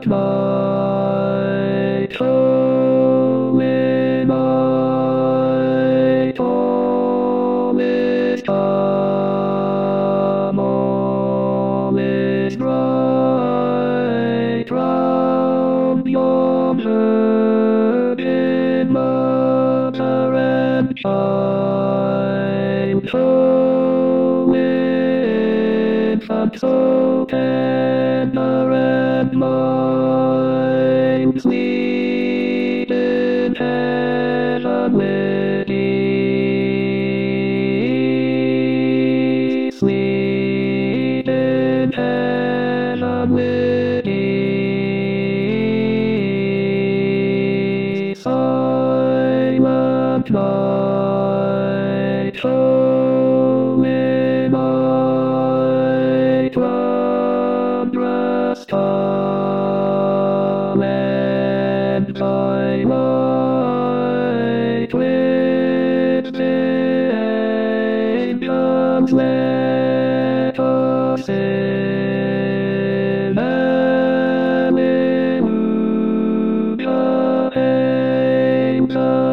night, holy night, all is calm, all is bright, round yon virgin mother and child, infant so tender and mild, sleep in heaven with ease, sleep in heaven with ease. Silent night, holy night, wondrous calm and by light, with the angels let us sing Alleluia, hail the